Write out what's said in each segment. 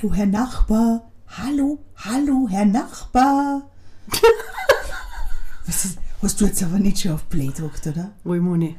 Hallo, Herr Nachbar. Hallo, Herr Nachbar. Was ist, hast du jetzt aber nicht schon auf Play gedrückt, oder? Wo ich Moni.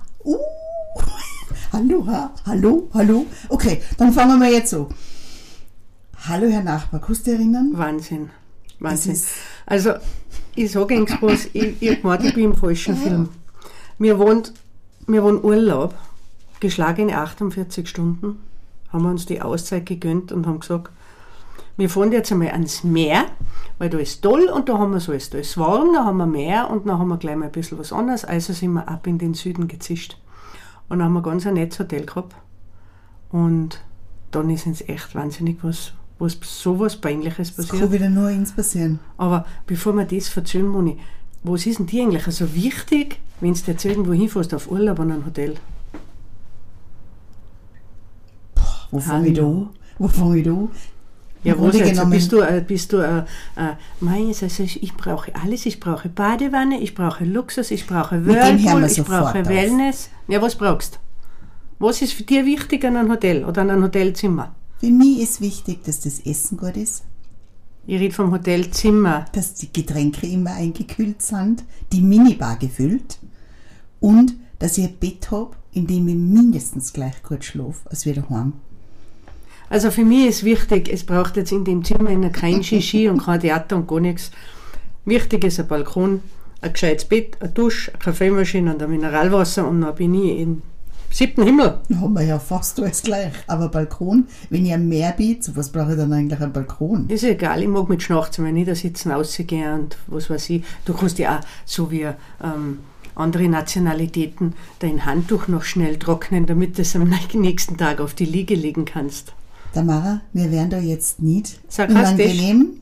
Hallo. Okay, dann fangen wir jetzt an. Hallo, Herr Nachbar, kannst du dich erinnern? Wahnsinn. Also, ich sage Ihnen was, ich bin im falschen Film. Wir wohnen Urlaub, geschlagene 48 Stunden, haben wir uns die Auszeit gegönnt und haben gesagt, wir fahren jetzt einmal ans Meer, weil da ist toll und da haben wir so alles. Da ist warm, da haben wir Meer und dann haben wir gleich mal ein bisschen was anderes. Also sind wir ab in den Süden gezischt. Und dann haben wir ganz ein nettes Hotel gehabt. Und dann ist uns echt wahnsinnig was sowas Peinliches passiert. Es kann wieder nur eins passieren. Aber bevor wir das erzählen, Moni, was ist denn dir eigentlich so wichtig, wenn du jetzt irgendwo hinfährst auf Urlaub an ein Hotel? Wo fange ich da an? Ja, was jetzt? Bist du ich brauche alles. Ich brauche Badewanne, ich brauche Luxus, ich brauche Whirlpool, ich brauche Wellness. Ja, was brauchst du? Was ist für dich wichtig an einem Hotel oder an einem Hotelzimmer? Für mich ist wichtig, dass das Essen gut ist. Ich rede vom Hotelzimmer. Dass die Getränke immer eingekühlt sind, die Minibar gefüllt und dass ich ein Bett habe, in dem ich mindestens gleich gut schlafe, als wir daheim. Also für mich ist wichtig, es braucht jetzt in dem Zimmer kein Shishi und kein Theater und gar nichts. Wichtig ist ein Balkon, ein gescheites Bett, eine Dusche, eine Kaffeemaschine und ein Mineralwasser und dann bin ich im 7. Himmel. Da haben wir ja fast alles gleich. Aber Balkon, wenn ich am Meer bin, zu was brauche ich dann eigentlich einen Balkon? Ist egal, ich mag mit Schnachzen, wenn ich da sitzen, rausgehen und was weiß ich. Du kannst ja auch, so wie andere Nationalitäten, dein Handtuch noch schnell trocknen, damit du es am nächsten Tag auf die Liege legen kannst. Tamara, wir werden da jetzt nicht unangenehm.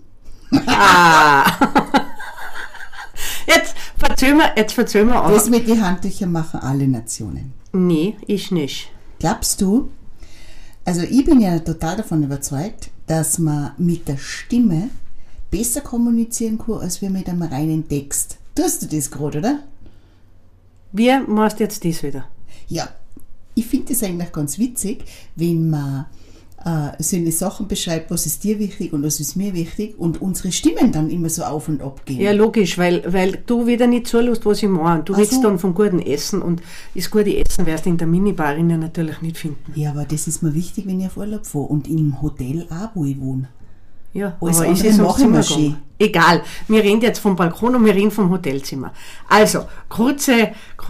Jetzt verzögern wir das mit den Handtüchern machen alle Nationen. Nee, ich nicht. Glaubst du? Also ich bin ja total davon überzeugt, dass man mit der Stimme besser kommunizieren kann, als wir mit einem reinen Text. Tust du das gerade, oder? Wie machst du jetzt das wieder? Ja, ich finde das eigentlich ganz witzig, wenn man so eine Sachen beschreibt, was ist dir wichtig und was ist mir wichtig und unsere Stimmen dann immer so auf und ab gehen. Ja, logisch, weil du wieder nicht zulässt, was ich meine. Du redest dann vom guten Essen und das gute Essen wirst du in der Minibar natürlich nicht finden. Ja, aber das ist mir wichtig, wenn ich auf Urlaub fahre und im Hotel auch, wo ich wohne. Ja, alles aber ist es ums Zimmer. Egal, wir reden jetzt vom Balkon und wir reden vom Hotelzimmer. Also, kurze,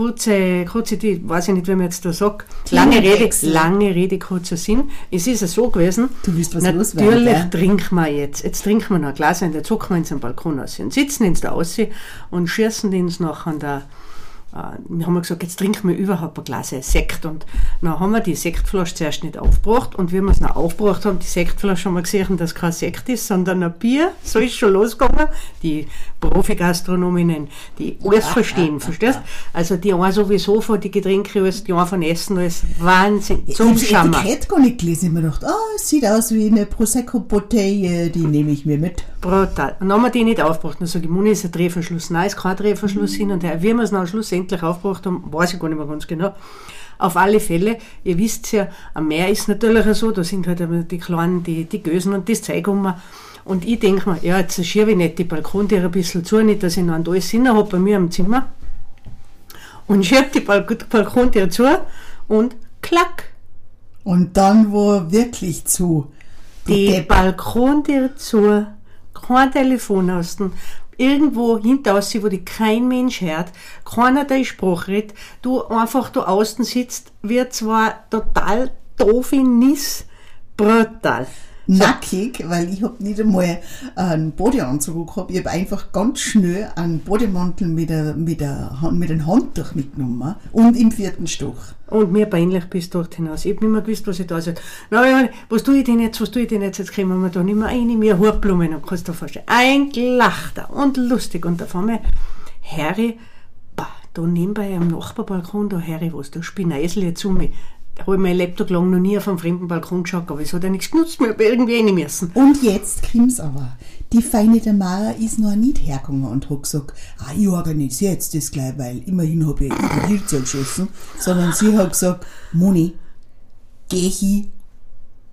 die, weiß ich nicht, wie man jetzt da sagt, lange Rede, kurzer Sinn. Es ist ja so gewesen, du willst was natürlich trinken wir jetzt trinken wir noch ein Glas und jetzt hocken wir uns am Balkon raus und sitzen uns da raus und schießen uns noch an der wir haben gesagt, jetzt trinken wir überhaupt ein Glas Sekt und dann haben wir die Sektflasche zuerst nicht aufgebracht und wie wir es noch aufgebracht haben, die Sektflasche haben wir gesehen, dass kein Sekt ist, sondern ein Bier, so ist schon losgegangen. Die Profi-Gastronominnen, die alles verstehen, verstehst? Also die einen sowieso von die Getränke, alles, die einen von Essen, alles Wahnsinn, zum Schammer. Ich habe das Etikett gar nicht gelesen, ich habe mir gedacht, es sieht aus wie eine Prosecco-Bouteille, die nehme ich mir mit. Brutal. Und dann haben wir die nicht aufgebracht, dann sage ich, Moni, ist ein Drehverschluss, nein, ist kein Drehverschluss hin und her. Wie wir es dann schlussendlich aufgebracht haben, weiß ich gar nicht mehr ganz genau. Auf alle Fälle, ihr wisst ja, am Meer ist natürlich so, da sind halt die Kleinen, die Gösen und das Zeug um. Und ich denke mir, ja, jetzt schiebe ich nicht die Balkontüre ein bisschen zu, nicht, dass ich noch ein tolles Sinn habe bei mir im Zimmer. Und schiebe die Balkontüre zu und klack. Und dann war wirklich zu. Die Balkontüre zu, kein Telefon aus dem, irgendwo hinaus, wo dich kein Mensch hört, keiner deine Sprache redet, du einfach da außen sitzt, wird zwar total doof in Nis, brutal. Nackig, weil ich habe nicht einmal einen Badeanzug gehabt, ich habe einfach ganz schnell einen Bademantel mit einem Handtuch mitgenommen und im 4. Stock. Und mir peinlich bis dort hinaus. Ich habe nicht mehr gewusst, was ich da soll. Na, was tue ich denn jetzt, jetzt kommen wir da nicht mehr rein, mir Hutblumen und kannst du dir vorstellen. Ein Gelachter und lustig und auf einmal, Harry, da nebenbei am Nachbarbalkon, da Harry, was, da Spinneisel jetzt um mich. Da habe ich mein Laptop lang noch nie auf einem fremden Balkon geschaut, aber es hat ja nichts genutzt, wir haben irgendwie rein müssen. Und jetzt kommt's aber. Die feine Tamara ist noch nicht hergegangen und hat gesagt, ich organisiere jetzt das gleich, weil immerhin habe ich die Hilze geschossen, sondern sie hat gesagt, Moni, geh hin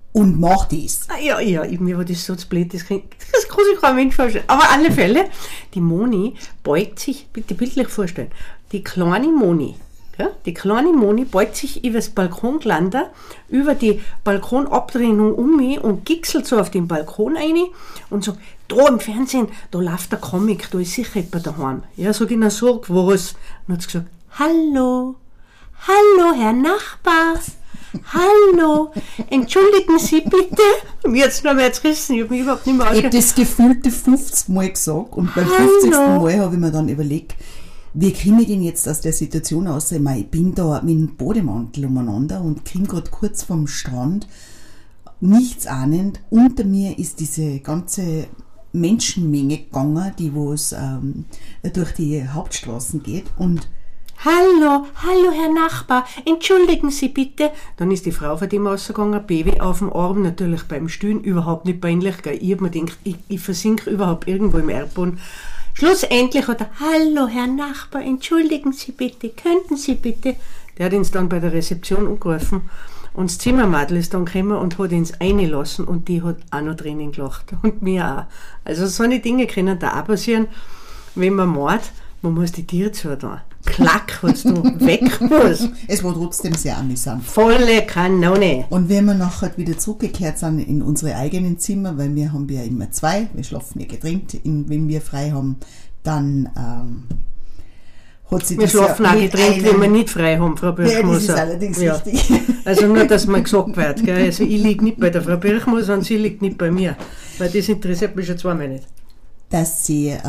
und mach das. Mir war das so zu blöd, das kann sich kein Mensch vorstellen. Aber auf alle Fälle, die Moni beugt sich, bitte bildlich vorstellen, die kleine Moni beugt sich über das Balkongeländer, über die Balkonabtrennung um mich und gickselt so auf den Balkon rein und sagt, da im Fernsehen, da läuft der Comic, da ist sicher jemand daheim. Ja, sag ich, na sag was. Und hat sie gesagt, hallo, Herr Nachbar. Hallo, entschuldigen Sie bitte. Mir hat's noch mehr zerrissen, ich habe mich überhaupt nicht mehr Ich habe das gefühlte 50 Mal gesagt und beim 50. Mal habe ich mir dann überlegt, wie komme ich denn jetzt aus der Situation raus? Ich meine, ich bin da mit dem Bademantel umeinander und komme gerade kurz vom Strand, nichts ahnend. Unter mir ist diese ganze Menschenmenge gegangen, die wo's durch die Hauptstraßen geht und Hallo, Herr Nachbar, entschuldigen Sie bitte. Dann ist die Frau von dem rausgegangen, Baby auf dem Arm, natürlich beim Stillen, überhaupt nicht peinlich. Gell? Ich hab mir gedacht, ich versinke überhaupt irgendwo im Erdboden. Schlussendlich hat er, hallo, Herr Nachbar, entschuldigen Sie bitte, könnten Sie bitte. Der hat uns dann bei der Rezeption angerufen und das Zimmermadel ist dann gekommen und hat uns reingelassen und die hat auch noch drinnen gelacht und mir auch. Also so eine Dinge können da auch passieren, wenn man mord, man muss die Tiere zuhören. Klack, hast du weg muss. Es war trotzdem sehr amüsant. Volle Kanone. Und wenn wir nachher wieder zurückgekehrt sind in unsere eigenen Zimmer, weil wir haben ja immer zwei, wir schlafen ja getrennt, wenn wir frei haben, dann hat sie wir das schlafen auch getrennt, wenn wir nicht frei haben, Frau Birchmoser. Ja, das ist allerdings richtig. Also nur, dass mal gesagt wird, gell? Also ich liege nicht bei der Frau Birchmoser und sie liegt nicht bei mir, weil das interessiert mich schon zweimal nicht. Dass wir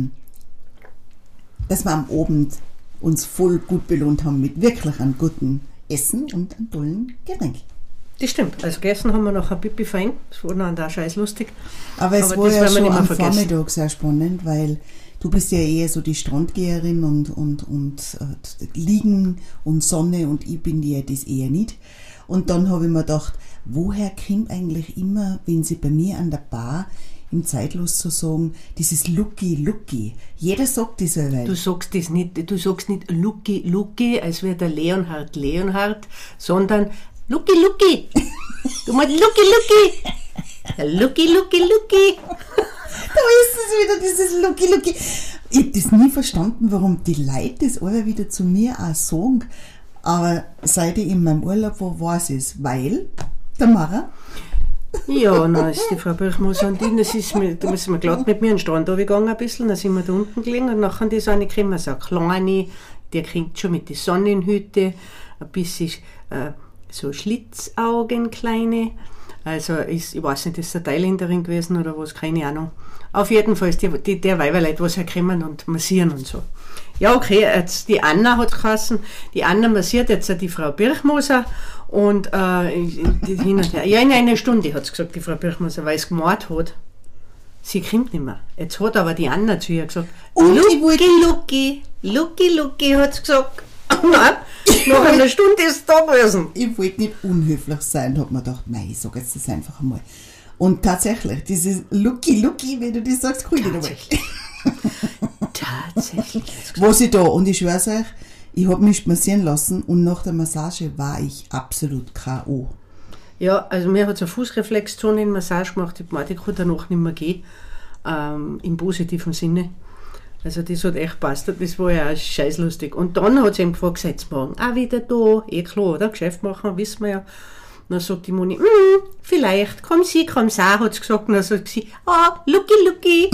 am Abend uns voll gut belohnt haben mit wirklich einem guten Essen und einem tollen Getränk. Das stimmt. Also gegessen haben wir nachher Pipi fein. Das war dann auch scheiß lustig. Aber es war ja schon am Vormittag sehr spannend, weil du bist ja eher so die Strandgeherin und Liegen und Sonne und ich bin ja das eher nicht. Und dann habe ich mir gedacht, woher kommt eigentlich immer, wenn sie bei mir an der Bar im Zeitlos zu sagen, dieses Lucky. Jeder sagt das ja. Du sagst nicht Lucky, als wäre der Leonhard, sondern Lucky. Du meinst Lucky. Lucky. Da ist es wieder, dieses Lucky. Ich habe das nie verstanden, warum die Leute das alle wieder zu mir auch sagen. Aber seit ich in meinem Urlaub war, weiß ich es. Weil, Tamara? Ja, dann ist die Frau Birchmoser und da sind wir glatt mit mir in den Strand runtergegangen ein bisschen, dann sind wir da unten gelegen und nachher ist eine gekommen, so eine kleine, die kommt schon mit den Sonnenhüte, ein bisschen so Schlitzaugen, kleine, also ich weiß nicht, ist es eine Thailänderin gewesen oder was, keine Ahnung. Auf jeden Fall ist der Weiberleute, was herkommen und massieren und so. Ja, okay, jetzt die Anna hat es geheißen, die Anna massiert jetzt die Frau Birchmoser und hin und her. Ja, in einer Stunde hat es gesagt, die Frau Birchmoser, weil es gemordet hat. Sie kommt nicht mehr. Jetzt hat aber die Anna zu ihr gesagt, Lucky, hat sie gesagt. Nein, nach einer Stunde ist es da gewesen. Ich wollte nicht unhöflich sein, habe mir gedacht, nein, ich sage jetzt das einfach einmal. Und tatsächlich, dieses Lucky, wenn du das sagst, kann ich nicht einmal. Tatsächlich. Was ich da, und ich schwör's euch, ich habe mich massieren lassen und nach der Massage war ich absolut K.O. Ja, also mir hat es eine Fußreflexzone in Massage gemacht, ich kann danach nicht mehr gehen, im positiven Sinne. Also das hat echt passt, das war ja auch scheißlustig. Und dann hat sie ihm gefragt, seid ihr morgen auch wieder da? Klar, oder? Geschäft machen, wissen wir ja. Dann sagt die Moni, vielleicht, komm sie, hat sie gesagt. Und dann sagt sie, Lucky.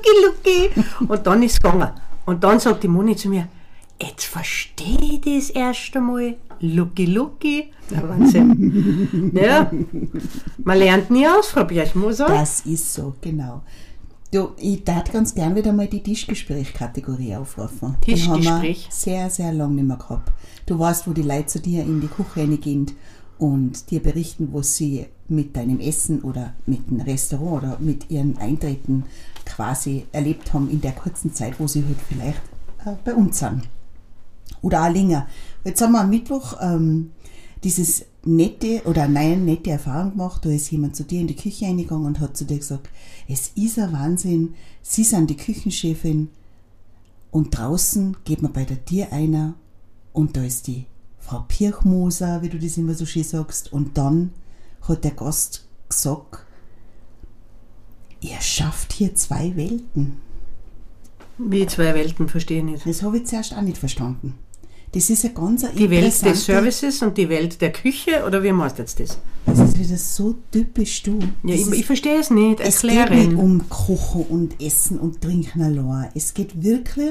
Und dann ist es gegangen. Und dann sagt die Moni zu mir, jetzt verstehe ich das erst einmal. Lucky. Ja, Wahnsinn. Ja, man lernt nie aus, Frau Birchmoser. Das ist so, genau. Du, ich darf ganz gern wieder mal die Tischgespräch-Kategorie aufrufen. Tischgespräch? Den haben wir sehr, sehr lange nicht mehr gehabt. Du weißt, wo die Leute zu dir in die Küche reingehen und dir berichten, was sie mit deinem Essen oder mit dem Restaurant oder mit ihren Eintritten quasi erlebt haben in der kurzen Zeit, wo sie halt vielleicht bei uns sind. Oder auch länger. Jetzt haben wir am Mittwoch diese nette Erfahrung gemacht, da ist jemand zu dir in die Küche reingegangen und hat zu dir gesagt, es ist ein Wahnsinn, Sie sind die Küchenchefin und draußen geht man bei der Tür einer und da ist die Frau Birchmoser, wie du das immer so schön sagst, und dann hat der Gast gesagt, ihr schafft hier 2 Welten. Wie 2 Welten, verstehe ich nicht. Das habe ich zuerst auch nicht verstanden. Das ist eine ganz Die Welt des Services und die Welt der Küche, oder wie meinst du jetzt das? Das ist wieder so typisch du. Ja, ich verstehe es nicht, Es erkläre. geht nicht um Kochen und Essen und Trinken allein. Es geht wirklich,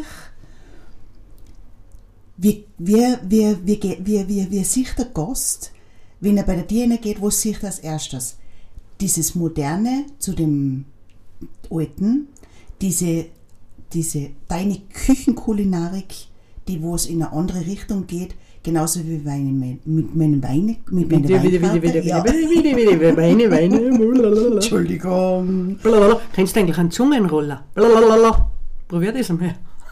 wie sieht der Gast, wenn er bei der Dirne geht, wo sieht er als erstes? Dieses Moderne zu dem Alten, diese deine Küchenkulinarik, die wo es in eine andere Richtung geht, genauso wie mit meinen Weine. Weine. Entschuldigung. Kennst du eigentlich einen Zungenroller? Probier das einmal.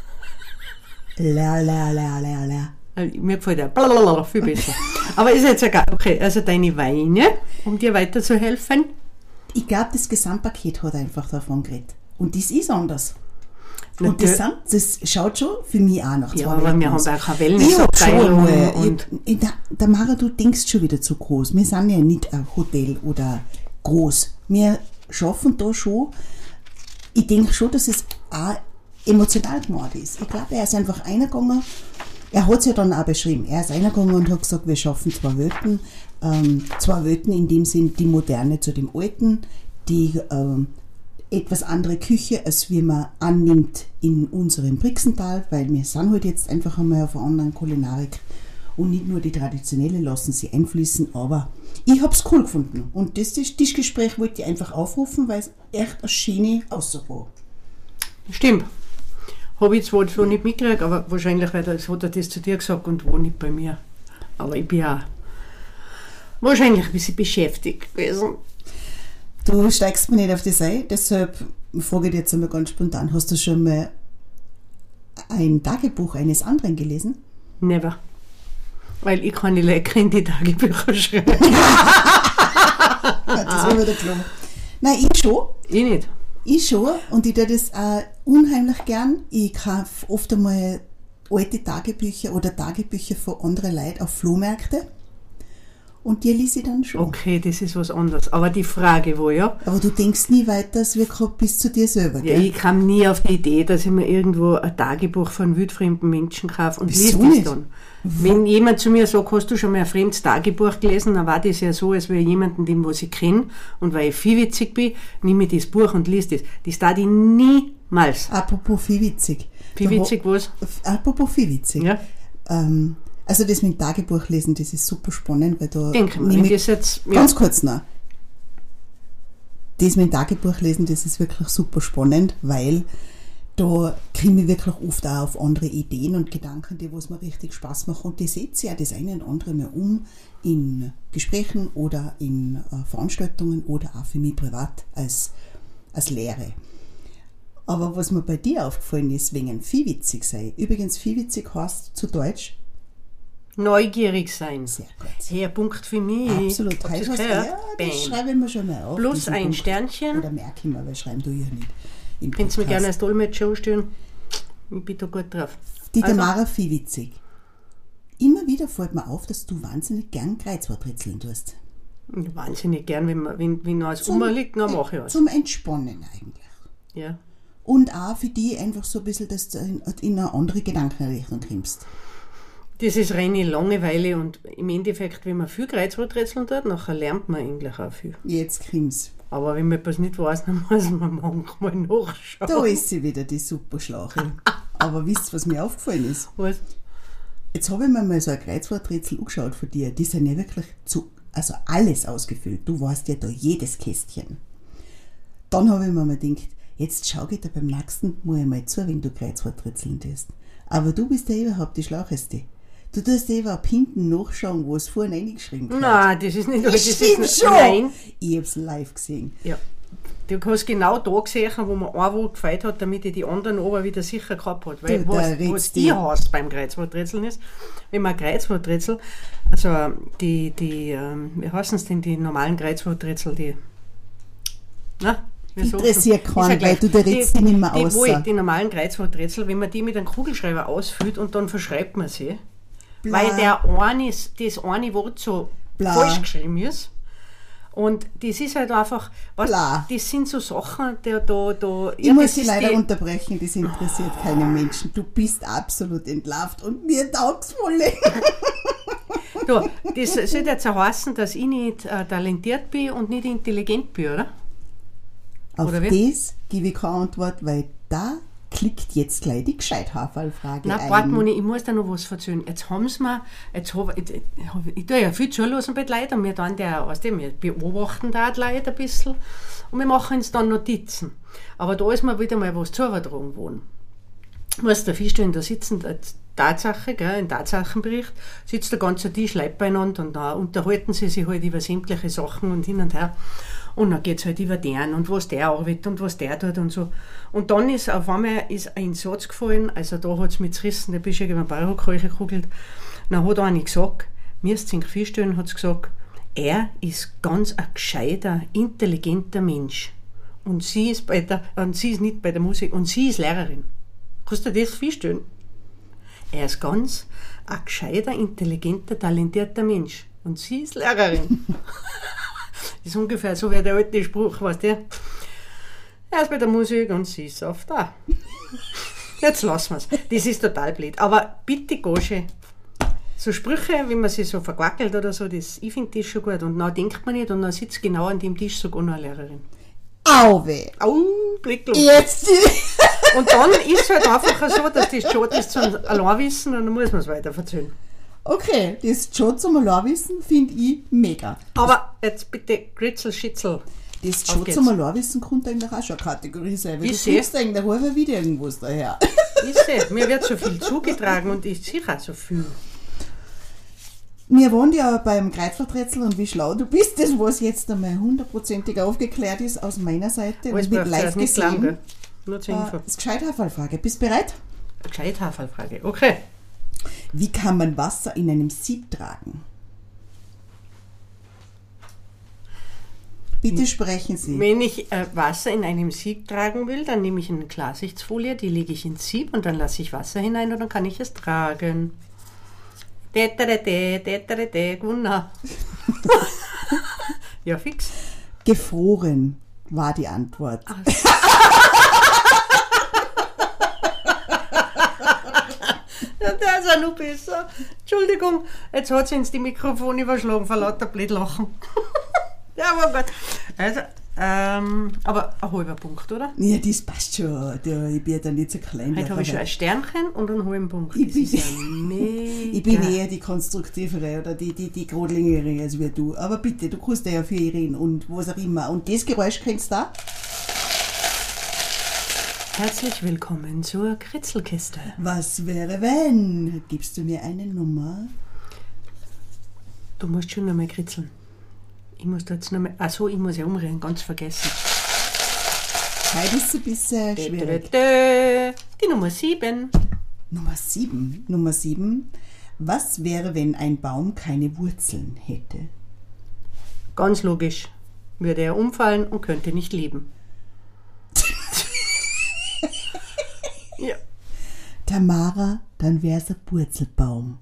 Mir gefällt der viel besser. Aber ist jetzt egal. Okay, also deine Weine, um dir weiterzuhelfen. Ich glaube, das Gesamtpaket hat einfach davon geredet. Und das ist anders. Und das schaut schon für mich auch nach 2 Ja, aber wir haben auch keine Wellnessabteilung. Tamara, du denkst schon wieder zu groß. Wir sind ja nicht ein Hotel oder groß. Wir schaffen da schon. Ich denke schon, dass es auch emotional gemacht ist. Ich glaube, er ist einfach reingegangen. Er hat es ja dann auch beschrieben. Er ist reingegangen und hat gesagt, wir schaffen 2 Welten. 2 Welten in dem Sinn, die Moderne zu dem Alten, die etwas andere Küche, als wie man annimmt in unserem Brixental, weil wir sind halt jetzt einfach einmal auf einer anderen Kulinarik und nicht nur die traditionelle lassen sie einfließen, aber ich habe es cool gefunden und das Tischgespräch wollte ich einfach aufrufen, weil es echt eine schöne Aussage war. Stimmt. Habe ich zwar so nicht mitgekriegt, aber wahrscheinlich hat er das zu dir gesagt und war nicht bei mir. Aber ich bin ja wahrscheinlich ein bisschen beschäftigt gewesen. Du steigst mir nicht auf das ein, deshalb frage ich dich jetzt einmal ganz spontan, hast du schon mal ein Tagebuch eines anderen gelesen? Never. Weil ich kann nicht lecker in die Tagebücher schreiben. Das war wieder klar. Nein, ich schon. Ich nicht. Ich schon und ich tue das auch unheimlich gern. Ich kaufe oft einmal alte Tagebücher oder Tagebücher von anderen Leuten auf Flohmärkte. Und die lese ich dann schon. Okay, das ist was anderes. Aber die Frage war ja... Aber du denkst nie weiter, als wir gerade bis zu dir selber, gell? Ja, ich kam nie auf die Idee, dass ich mir irgendwo ein Tagebuch von wildfremden Menschen kaufe und lese das dann. Wenn jemand zu mir sagt, hast du schon mal ein fremdes Tagebuch gelesen, dann war das ja so, als wäre jemanden, den was ich kenne, und weil ich viel witzig bin, nehme ich das Buch und lese das. Das tat ich niemals. Apropos viel witzig. Viel witzig was? Apropos viel witzig. Ja. Also das mit dem Tagebuch lesen, das ist super spannend, weil da... Denke mal, wenn das jetzt... Ja. Ganz kurz noch. Das mit dem Tagebuch lesen, das ist wirklich super spannend, weil da kriege ich wirklich oft auch auf andere Ideen und Gedanken, die was mir richtig Spaß machen. Und das setze ich ja das eine und andere mal um in Gesprächen oder in Veranstaltungen oder auch für mich privat als Lehre. Aber was mir bei dir aufgefallen ist, wegen Viehwitzig sei. Übrigens, Viehwitzig heißt zu Deutsch neugierig sein. Sehr gut. Hey, ein Punkt für mich. Absolut. Das schreibe ich mir schon mal auf. Plus ein Punkt. Sternchen. Oder merke ich mir, weil schreiben du ja nicht. Kannst du mir gerne als Dolmetscher anstellen? Ich bin da gut drauf. Die Tamara Viehwitzig. Immer wieder fällt mir auf, dass du wahnsinnig gern Kreuzworträtseln tust. Wahnsinnig gern, wenn noch alles rumliegt, dann mache ich was. Zum Entspannen eigentlich. Ja. Und auch für die einfach so ein bisschen, dass du in eine andere Gedankenrichtung kommst. Das ist reine Langeweile und im Endeffekt, wenn man viel Kreuzworträtseln tut, nachher lernt man eigentlich auch viel. Jetzt kommt's. Aber wenn man etwas nicht weiß, dann muss man manchmal nachschauen. Da ist sie wieder, die Superschlache. Aber wisst ihr, was mir aufgefallen ist? Was? Jetzt habe ich mir mal so ein Kreuzworträtsel angeschaut von dir. Die sind ja wirklich also alles ausgefüllt. Du weißt ja da jedes Kästchen. Dann habe ich mir mal gedacht, jetzt schau ich dir beim nächsten Mal zu, wenn du Kreuzworträtseln tust. Aber du bist ja überhaupt die Schlaucheste. Du tust ja überhaupt hinten nachschauen, wo es vorhin reingeschrieben wird. Nein, das ist nicht... Das stimmt schon! Nein. Ich habe es live gesehen. Ja. Du hast genau da gesehen, wo man ein Wort gefeiert hat, damit ich die anderen aber wieder sicher gehabt hat. Weil was die hast beim Kreuzworträtseln ist, wenn man Kreuzworträtsel, also wie heißen es denn, die normalen Kreuzworträtsel, interessiert keinen, weil du der Rätsel nicht mehr aus. Die normalen Kreuzworträtsel, wenn man die mit einem Kugelschreiber ausfüllt und dann verschreibt man sie, weil das eine Wort so falsch geschrieben ist, Und das ist halt einfach, das sind so Sachen, ich muss Sie leider unterbrechen, das interessiert keinen Menschen. Du bist absolut entlarvt und mir taugt's voll. Das sollte jetzt auch heißen, dass ich nicht talentiert bin und nicht intelligent bin, oder? Auf das gebe ich keine Antwort, weil da klickt jetzt gleich die Gescheithaferl-Frage ein. Warte, Moni, ich muss da noch was erzählen. Jetzt haben sie mir, ich tue ja viel zulassen bei Leuten und wir dann wir beobachten da die Leute ein bisschen und wir machen uns dann Notizen. Aber da ist mir wieder mal was zugetragen worden. Du musst dir vorstellen, da sitzen Tatsache, gell, ein Tatsachenbericht, sitzt der ganze Tisch Leute beieinander und da unterhalten sie sich halt über sämtliche Sachen und hin und her. Und dann geht es halt über den und was der arbeitet und was der tut und so. Und dann ist auf einmal ein Satz gefallen, also da hat es mich zerrissen, da bist du über den Bauhock gekugelt. Dann hat einer gesagt, müsst ihr euch vorstellen, hat es gesagt, er ist ganz ein gescheiter, intelligenter Mensch. Und sie ist nicht bei der Musik und sie ist Lehrerin. Kannst du dir das vorstellen? Er ist ganz ein gescheiter, intelligenter, talentierter Mensch. Und sie ist Lehrerin. Das ist ungefähr so wie der alte Spruch, weißt du? Er ist bei der Musik und sie ist auf da. Jetzt lassen wir es. Das ist total blöd. Aber bitte, Gosche, so Sprüche, wenn man sich so verquackelt oder so, ich finde das schon gut. Und dann denkt man nicht und dann sitzt genau an dem Tisch sogar noch eine Lehrerin. Auwe! Blicklos. Jetzt! Und dann ist es halt einfach so, dass das schon ist zum Alleinwissen und dann muss man es weiter erzählen. Okay, das schon zum Alleinwissen finde ich mega. Aber jetzt bitte Gritzel-Schitzel. Das schon zum Alleinwissen könnte eigentlich auch schon eine Kategorie sein, weil du suchst eigentlich halber wieder irgendwas daher. Ich sehe, mir wird so viel zugetragen und ich sehe auch so viel. Wir waren ja beim Kreuzworträtsel und wie schlau du bist, das was jetzt einmal hundertprozentig aufgeklärt ist aus meiner Seite und mit live gesehen. Nur zur Info. Das Gescheithaferl-Frage. Bist du bereit? Gescheithaferl-Frage, okay. Wie kann man Wasser in einem Sieb tragen? Bitte sprechen Sie. Wenn ich Wasser in einem Sieb tragen will, dann nehme ich eine Klarsichtsfolie, die lege ich ins Sieb und dann lasse ich Wasser hinein und dann kann ich es tragen. Gewonnen. Ja, fix. Gefroren war die Antwort. Ja, der ist ja noch besser. Entschuldigung, jetzt hat sie ins die Mikrofon überschlagen vor lauter Blödlachen. Ja, aber gut. Also, aber ein halber Punkt, oder? Ja, das passt schon. Ich bin ja dann nicht so klein. Heute habe ich schon ein Sternchen und einen halben Punkt. Ich bin eher die konstruktivere oder die Grodlingere als wie du. Aber bitte, du kannst ja für ihr reden und was auch immer. Und das Geräusch kennst du da? Herzlich willkommen zur Kritzelkiste. Was wäre wenn? Gibst du mir eine Nummer? Du musst schon noch mal kritzeln. Ich muss da jetzt noch mal. Achso, ich muss ja umrühren, ganz vergessen. Heute ist es ein bisschen schwierig. Die Nummer 7. Nummer 7. Was wäre, wenn ein Baum keine Wurzeln hätte? Ganz logisch. Würde er umfallen und könnte nicht leben. Ja. Tamara, dann wär's ein Purzelbaum.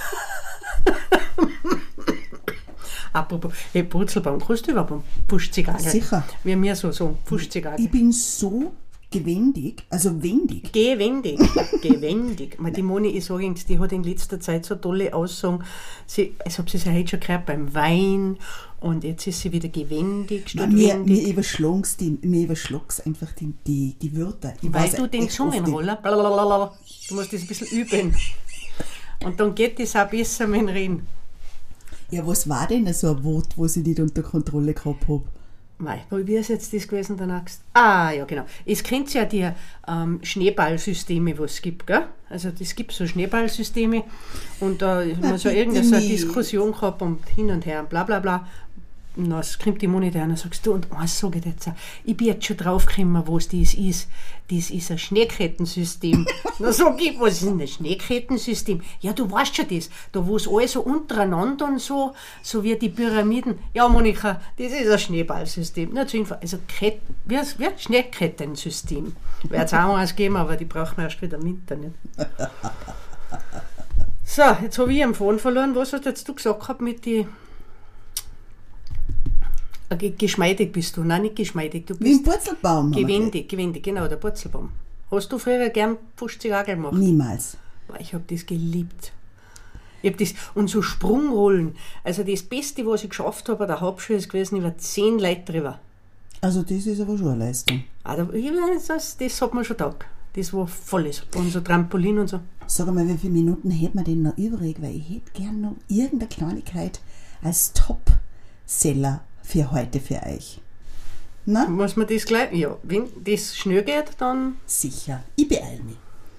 Apropos, hey, Purzelbaum, kriegst du überhaupt Pfuschzigarre? Sicher. Wie mir so Pfuschzigarre. Ich bin so gewendig, also wendig. Gewendig. Die Moni, ich sage Ihnen, die hat in letzter Zeit so tolle Aussagen. Ich habe sie ja heute schon gehört beim Wein und jetzt ist sie wieder gewendig statt wendig. Mir überschlag's einfach die Wörter. Weil du den Zungenroller, du musst das ein bisschen üben. Und dann geht das auch besser mit dem Reden. Ja, was war denn so ein Wort, was ich nicht unter Kontrolle gehabt habe? Wie ist jetzt das gewesen, der Axt? Ah, ja, genau. Es kennt ja die Schneeballsysteme, was es gibt, gell? Also es gibt so Schneeballsysteme und da haben wir so irgendeine Diskussion gehabt und hin und her und bla bla bla. Und dann kommt die Moni da und dann sagst du, und eins sage ich jetzt auch, ich bin jetzt schon draufgekommen, was das ist. Das ist ein Schneekettensystem. Dann sag ich, was ist denn ein Schneekettensystem? Ja, du weißt schon das, da wo es alle so untereinander und so wie die Pyramiden. Ja, Monika, das ist ein Schneeballsystem. Na, zur Info, also wie Schneekettensystem. Wird es auch eins geben, aber die brauchen wir erst wieder im Winter nicht. So, jetzt habe ich am Faden verloren. Was hast jetzt du gesagt gehabt mit die Geschmeidig bist du. Nein, nicht geschmeidig. Du Wie ein bist Purzelbaum. gewindig, genau, der Purzelbaum. Hast du früher gern 50 Agel gemacht? Niemals. Boah, ich habe das geliebt. Und so Sprungrollen. Also das Beste, was ich geschafft habe an der Hauptschule, ist gewesen, über 10 Leute drüber. Also das ist aber schon eine Leistung. Das hat mir schon taugt. Das war volles. Und so Trampolin und so. Sag mal, wie viele Minuten hätten wir denn noch übrig? Weil ich hätte gern noch irgendeine Kleinigkeit als Top-Seller für heute für euch. Na? Muss man das gleich? Ja, wenn das schnell geht, dann... Sicher. Ich beeile mich.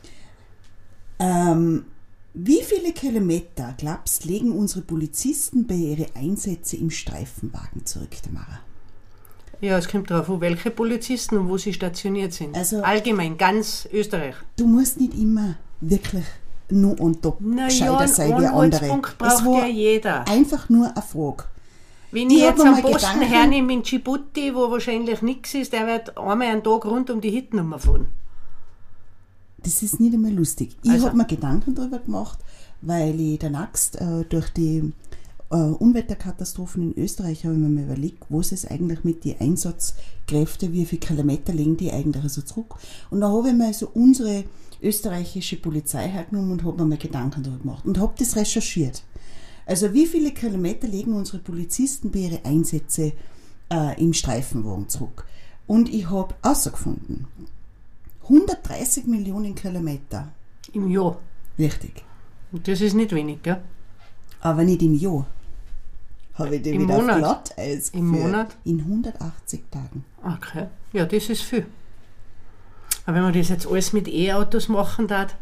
Wie viele Kilometer, glaubst, legen unsere Polizisten bei ihren Einsätzen im Streifenwagen zurück, Tamara? Ja, es kommt darauf an, welche Polizisten und wo sie stationiert sind. Also, allgemein, ganz Österreich. Du musst nicht immer wirklich nur on top gescheiter sein wie andere. Anhaltspunkt braucht ja jeder. Einfach nur eine Frage. Wenn ich jetzt einen Posten hernehme in Djibouti, wo wahrscheinlich nichts ist, der wird einmal einen Tag rund um die Hütten fahren. Das ist nicht einmal lustig. Ich habe mir Gedanken darüber gemacht, weil ich danach durch die Unwetterkatastrophen in Österreich habe ich mir mal überlegt, was ist eigentlich mit den Einsatzkräften, wie viele Kilometer legen die eigentlich so zurück. Und da habe ich mir so unsere österreichische Polizei hergenommen und habe mir mal Gedanken darüber gemacht und habe das recherchiert. Also wie viele Kilometer legen unsere Polizisten bei ihren Einsätzen im Streifenwagen zurück? Und ich habe herausgefunden, 130 Millionen Kilometer. Im Jahr. Richtig. Und das ist nicht wenig, gell? Aber nicht im Jahr. Habe ich den wieder auf Glatteis geführt. Im Monat? In 180 Tagen. Okay. Ja, das ist viel. Aber wenn man das jetzt alles mit E-Autos machen darf.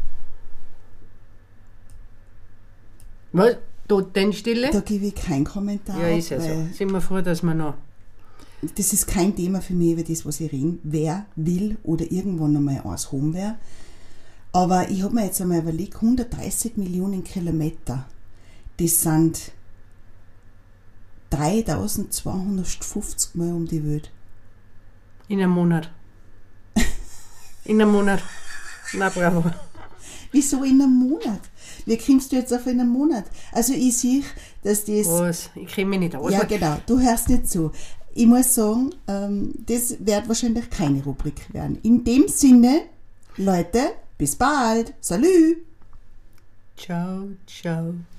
Was? Totenstille? Da gebe ich keinen Kommentar. Ja, ist ja so. Sind wir froh, dass wir noch... Das ist kein Thema für mich, über das, was ich rede. Wer will oder irgendwann einmal eins haben wäre. Aber ich habe mir jetzt einmal überlegt, 130 Millionen Kilometer, das sind 3250 Mal um die Welt. In einem Monat. In einem Monat. Na bravo. Wieso in einem Monat? Wie kommst du jetzt auf einen Monat? Also ich sehe, dass das... Was? Ich kenne mich nicht aus. Ja, genau. Du hörst nicht zu. Ich muss sagen, das wird wahrscheinlich keine Rubrik werden. In dem Sinne, Leute, bis bald. Salü. Ciao, ciao.